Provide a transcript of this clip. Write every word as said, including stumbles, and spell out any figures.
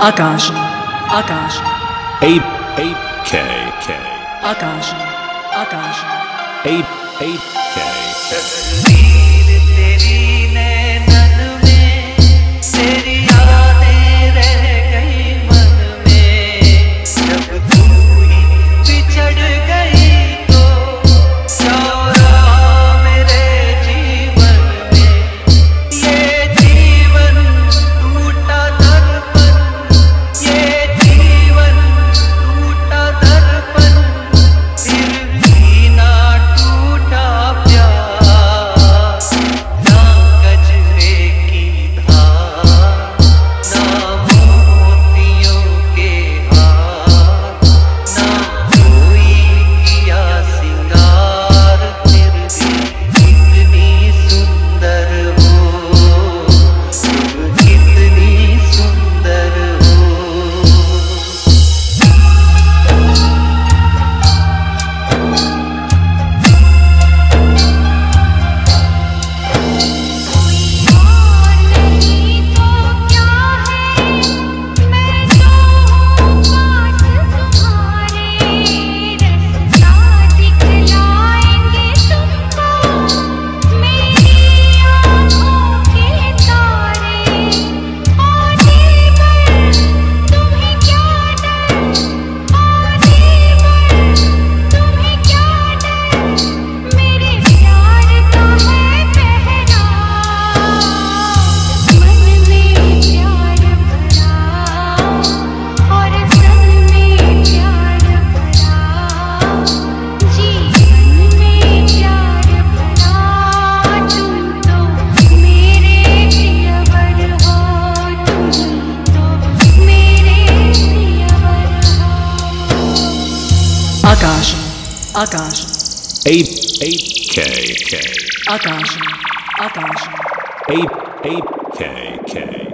Akash Akash eight eight K K Akash Akash eight eight K K तस्वीर तेरी नैनन में तेरी यादें रह गई मन में। जब तू ही बिछड़ गई तो क्या रहा मेरे जीवन में। ये जीवन टूटा दर्पण, ये जीवन टूटा दर्पण, फिर भी ना टूटा प्यार। ना गजरे की धार, ना मोतियों के हार, ना कोई किया सिंगार, फिर भी कितनी सुंदर हो तुम, कितनी सुंदर हो। कोई और नहीं तो क्या है, मैं तो हूँ पास तुम्हारे। रास्ता दिखलाएंगे तुमको मेरी आँखों के तारे। और दिल पर तुम्हें क्या डर, और दिल पर तुम्हें क्या डर, मेरे प्यार का है पहरा। मन में प्यार भरा और तन में प्यार भरा, जीवन में प्यार भरा। तुम तो मेरे प्रियवर हो, तुम तो मेरे प्रियवर हो। Akash Akash eight eight K K Akash Akash eight eight K K